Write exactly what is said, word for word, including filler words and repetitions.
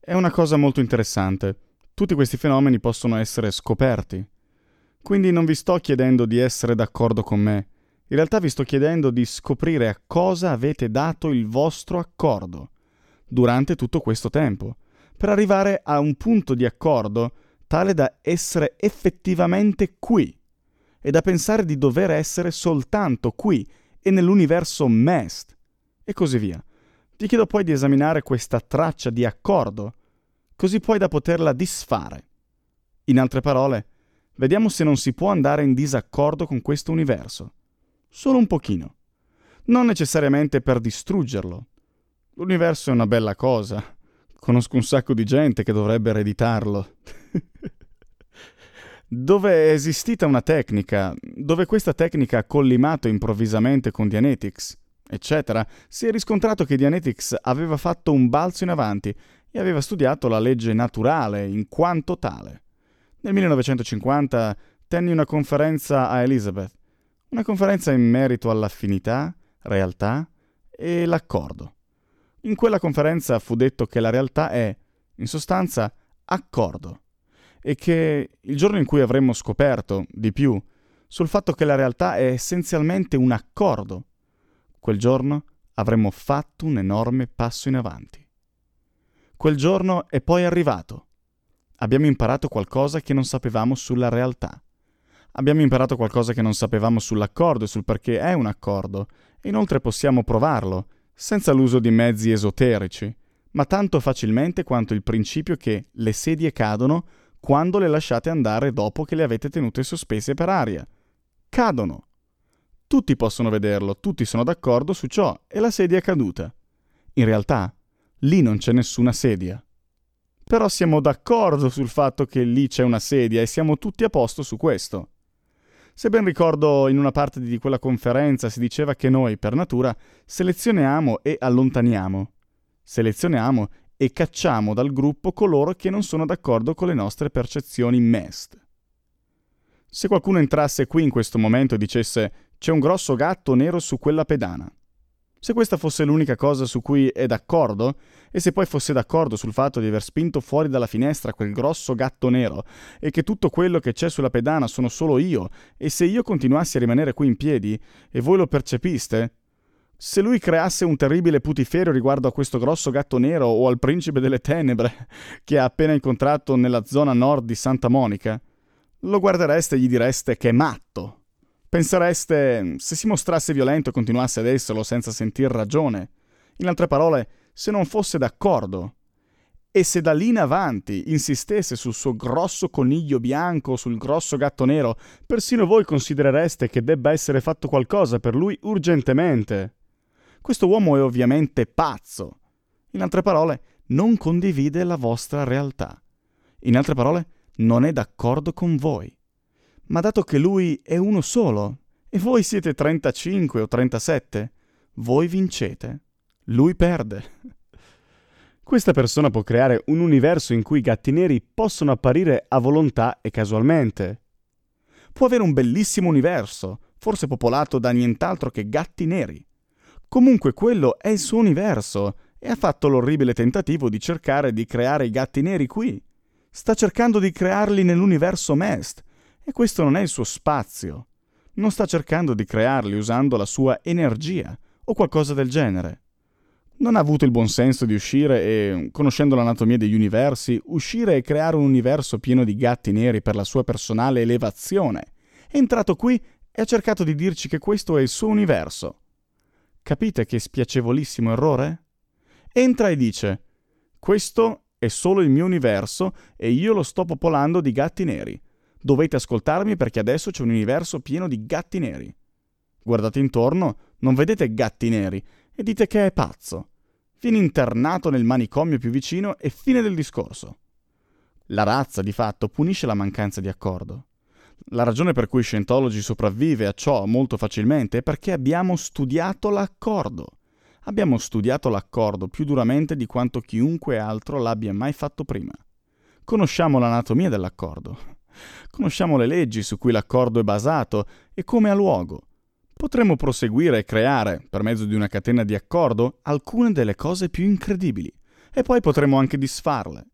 È una cosa molto interessante. Tutti questi fenomeni possono essere scoperti. Quindi non vi sto chiedendo di essere d'accordo con me. In realtà vi sto chiedendo di scoprire a cosa avete dato il vostro accordo durante tutto questo tempo, per arrivare a un punto di accordo tale da essere effettivamente qui e da pensare di dover essere soltanto qui e nell'universo Mest, e così via. Vi chiedo poi di esaminare questa traccia di accordo, così poi da poterla disfare. In altre parole, vediamo se non si può andare in disaccordo con questo universo. Solo un pochino. Non necessariamente per distruggerlo. L'universo è una bella cosa. Conosco un sacco di gente che dovrebbe ereditarlo. Dove è esistita una tecnica, dove questa tecnica ha collimato improvvisamente con Dianetics, eccetera, si è riscontrato che Dianetics aveva fatto un balzo in avanti e aveva studiato la legge naturale in quanto tale. Nel millenovecentocinquanta tenni una conferenza a Elizabeth, una conferenza in merito all'affinità, realtà e l'accordo. In quella conferenza fu detto che la realtà è, in sostanza, accordo, e che il giorno in cui avremmo scoperto di più sul fatto che la realtà è essenzialmente un accordo, quel giorno avremmo fatto un enorme passo in avanti. Quel giorno è poi arrivato. Abbiamo imparato qualcosa che non sapevamo sulla realtà. Abbiamo imparato qualcosa che non sapevamo sull'accordo e sul perché è un accordo, e inoltre possiamo provarlo, senza l'uso di mezzi esoterici, ma tanto facilmente quanto il principio che le sedie cadono quando le lasciate andare dopo che le avete tenute sospese per aria. Cadono. Tutti possono vederlo, tutti sono d'accordo su ciò e la sedia è caduta. In realtà, lì non c'è nessuna sedia. Però siamo d'accordo sul fatto che lì c'è una sedia e siamo tutti a posto su questo. Se ben ricordo, in una parte di quella conferenza si diceva che noi, per natura, selezioniamo e allontaniamo. Selezioniamo e cacciamo dal gruppo coloro che non sono d'accordo con le nostre percezioni Mest. Se qualcuno entrasse qui in questo momento e dicesse «c'è un grosso gatto nero su quella pedana», se questa fosse l'unica cosa su cui è d'accordo, e se poi fosse d'accordo sul fatto di aver spinto fuori dalla finestra quel grosso gatto nero, e che tutto quello che c'è sulla pedana sono solo io, e se io continuassi a rimanere qui in piedi, e voi lo percepiste, se lui creasse un terribile putiferio riguardo a questo grosso gatto nero o al principe delle tenebre, che ha appena incontrato nella zona nord di Santa Monica, lo guardereste e gli direste che è matto. Pensereste, se si mostrasse violento e continuasse ad esserlo senza sentir ragione, in altre parole, se non fosse d'accordo, e se da lì in avanti insistesse sul suo grosso coniglio bianco o sul grosso gatto nero, persino voi considerereste che debba essere fatto qualcosa per lui urgentemente. Questo uomo è ovviamente pazzo. In altre parole, non condivide la vostra realtà. In altre parole, non è d'accordo con voi. Ma dato che lui è uno solo, e voi siete trentacinque o trentasette, voi vincete. Lui perde. Questa persona può creare un universo in cui i gatti neri possono apparire a volontà e casualmente. Può avere un bellissimo universo, forse popolato da nient'altro che gatti neri. Comunque quello è il suo universo, e ha fatto l'orribile tentativo di cercare di creare i gatti neri qui. Sta cercando di crearli nell'universo Mest, e questo non è il suo spazio. Non sta cercando di crearli usando la sua energia o qualcosa del genere. Non ha avuto il buon senso di uscire e, conoscendo l'anatomia degli universi, uscire e creare un universo pieno di gatti neri per la sua personale elevazione. È entrato qui e ha cercato di dirci che questo è il suo universo. Capite che spiacevolissimo errore? Entra e dice: questo è solo il mio universo e io lo sto popolando di gatti neri. Dovete ascoltarmi perché adesso c'è un universo pieno di gatti neri. Guardate intorno, non vedete gatti neri e dite che è pazzo. Viene internato nel manicomio più vicino e fine del discorso. La razza, di fatto, punisce la mancanza di accordo. La ragione per cui Scientology sopravvive a ciò molto facilmente è perché abbiamo studiato l'accordo. Abbiamo studiato l'accordo più duramente di quanto chiunque altro l'abbia mai fatto prima. Conosciamo l'anatomia dell'accordo. Conosciamo le leggi su cui l'accordo è basato e come ha luogo. Potremmo proseguire e creare, per mezzo di una catena di accordo, alcune delle cose più incredibili. e poi potremo anche disfarle.